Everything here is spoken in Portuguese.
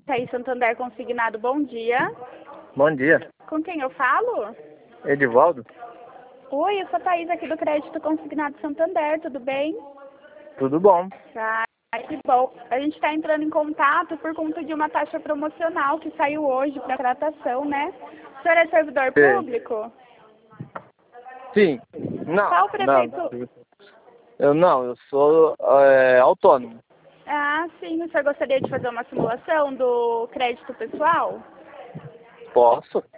Thaís Santander Consignado, bom dia. Bom dia. Com quem eu falo? Edivaldo? Oi, eu sou a Thaís aqui do Crédito Consignado Santander, tudo bem? Tudo bom. Ah, que bom. A gente está entrando em contato por conta de uma taxa promocional que saiu hoje para tratação, né? O senhor é servidor público? Sim. Não. Qual prefeito? Eu sou autônomo. Ah, sim. O senhor gostaria de fazer uma simulação do crédito pessoal? Posso?